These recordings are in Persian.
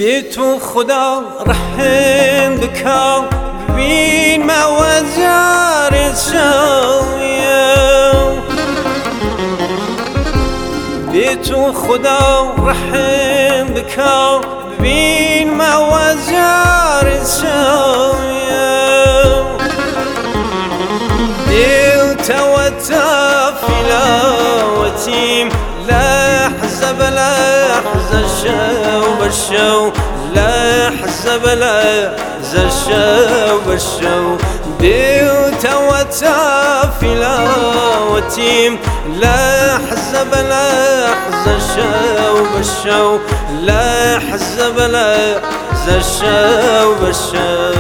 به تو خدا رحم بکن ببین موزار شایم به تو خدا رحم بکن ببین موزار شایم دل توتا فلاوتیم لحظة بلحظة شو بالشو لحظة بلحظة شو بالشو بيوت وتافلا وتيم لحظة بلحظة شو بالشو لحظة بلحظة شو بالشو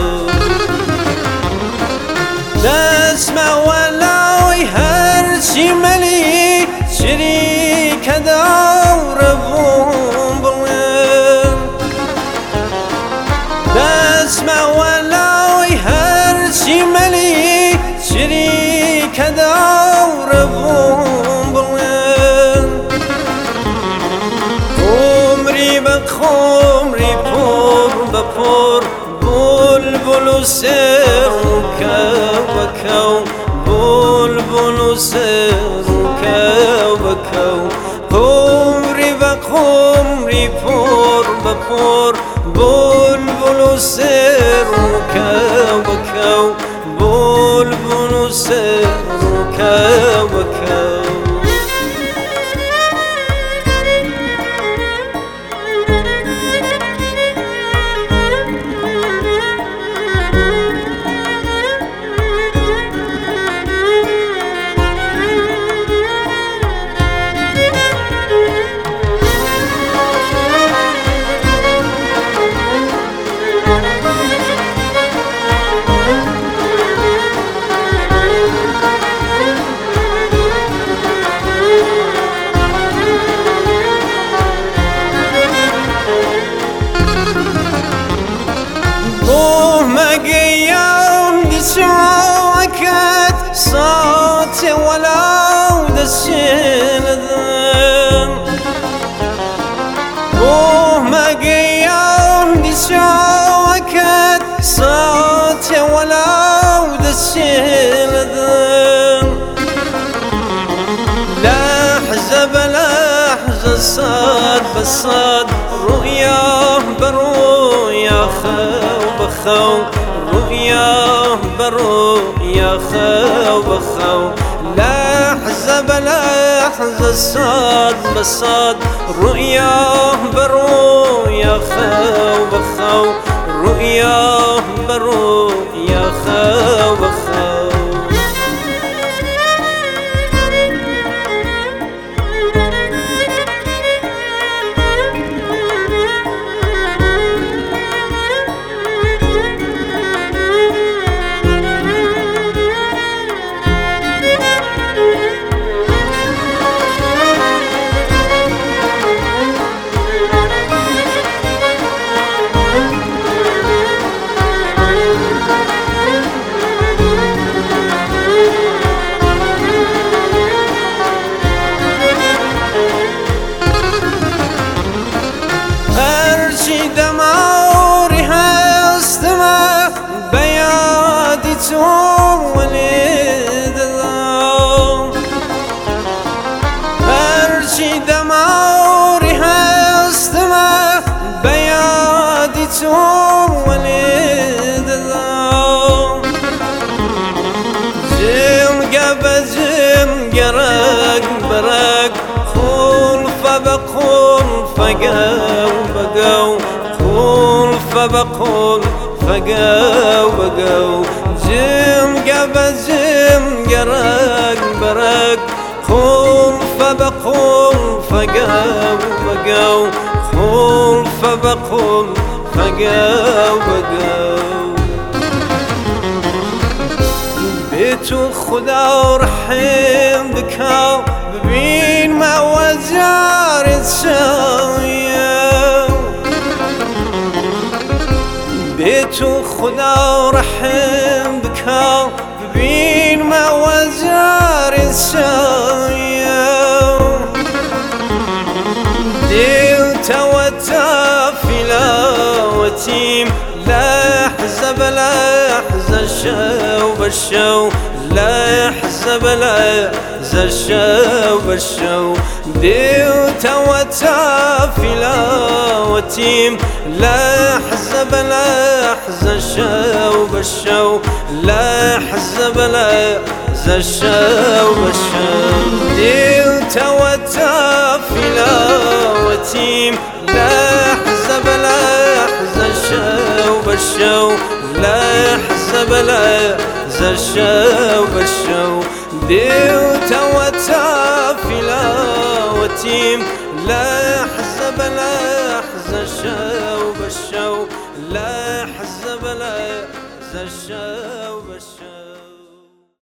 تسمع ولو يهرشي ملي شريك دور بوم بلين تسمع ولو يهرشي ملي شريك دور بوم بلين خمري بخمري بور ببور بلبل سر وكو بلبل سر وكو قمري بقمري بور ببور بلبل سر وكو بلبل سر وكو صوتي ولو دشين ذن ما قيام بشوكت صوتي ولو دشين ذن لحظة بلحظة صاد بصاد رؤياه برؤيا خو بخو رؤياه برؤيا خو بخو لحظة بلحظة صاد بصاد رؤياه برؤيا خو بخو رؤياه برؤيا خو بخو دمعوري هستمع بيادي تولد هرشي دمعوري هستمع بيادي تولد زمقة بزمقة رق برق خلفة بخلفة قو بقو بقول فقاو بقاو زمقة بزمقة رق برق خلف بقول فقاو بقاو خلف بقول فقاو بقاو بيتو خدا رحم بكاو ببين ما وزارت شاوية بيتو خدا رحم بكاو ببين ما وزارت شاوية دل توتا فلا وتيم لا حزب لا حزب الشو بالشو لا حزب لا حزب الشو بالشو بيوت وتافلا وتيم لا حزب لا حزب الشو بالشو لا حزب لا حزب الشو بالشو بيوت وتافلا وتيم لا حزب لا حزب الشو بالشو لا حزب لا حزب الشو بالشو بيوت وتافلا وتيم لا حزب لا حزب الشو بالشو لا حزب لا حزب الشو بالشو